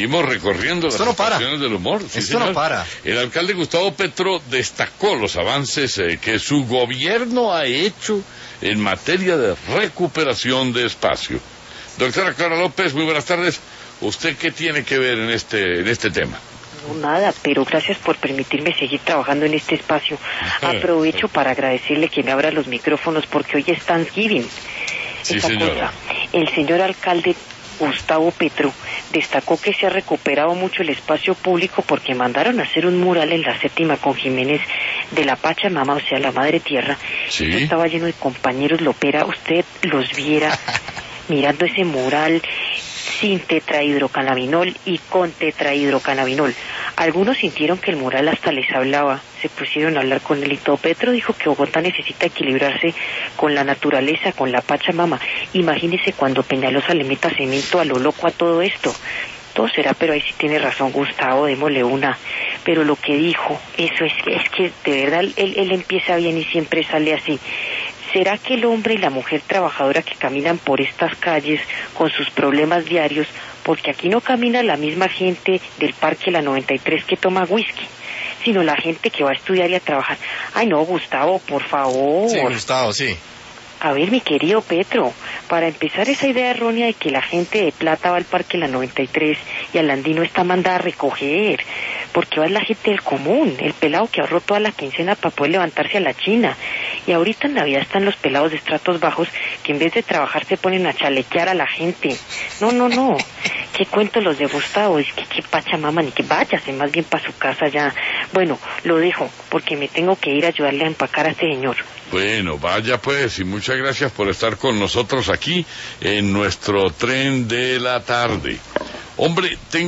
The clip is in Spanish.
Seguimos recorriendo las estaciones del humor. Sí, Esto no para. El alcalde Gustavo Petro destacó los avances que su gobierno ha hecho en materia de recuperación de espacio. Doctora Clara López, muy buenas tardes. ¿Usted qué tiene que ver en este tema? No, nada, pero gracias por permitirme seguir trabajando en este espacio. Aprovecho para agradecerle que me abra los micrófonos porque hoy es Thanksgiving. Sí, señora. El señor alcalde Gustavo Petro destacó que se ha recuperado mucho el espacio público porque mandaron a hacer un mural en la 7ª con Jiménez de la Pachamama, o sea, la Madre Tierra. Sí. Esto estaba lleno de compañeros Lopera, usted los viera mirando ese mural sin tetrahidrocannabinol y con tetrahidrocannabinol. Algunos sintieron que el mural hasta les hablaba, se pusieron a hablar con él y todo. Petro dijo que Bogotá necesita equilibrarse con la naturaleza, con la Pachamama. Imagínese cuando Peñalosa le meta cemento a lo loco a todo esto. Todo será, pero ahí sí tiene razón Gustavo, démosle una. Pero lo que dijo, eso es que de verdad él empieza bien y siempre sale así. ¿Será que el hombre y la mujer trabajadora que caminan por estas calles con sus problemas diarios, porque aquí no camina la misma gente del Parque La 93 que toma whisky, sino la gente que va a estudiar y a trabajar? Ay no, Gustavo, por favor. Sí, Gustavo, sí. A ver, mi querido Petro, para empezar esa idea errónea de que la gente de plata va al Parque La 93 y al Andino está mandada a recoger, porque va la gente del común, el pelado que ahorró toda la quincena para poder levantarse a la China. Y ahorita en Navidad están los pelados de estratos bajos que en vez de trabajar se ponen a chalequear a la gente. No. ¿Qué cuento los de Gustavo? Es que qué Pachamama, ni que váyase más bien para su casa ya. Bueno, lo dejo, porque me tengo que ir a ayudarle a empacar a este señor. Bueno, vaya pues, y muchas gracias por estar con nosotros aquí en nuestro tren de la tarde. Hombre,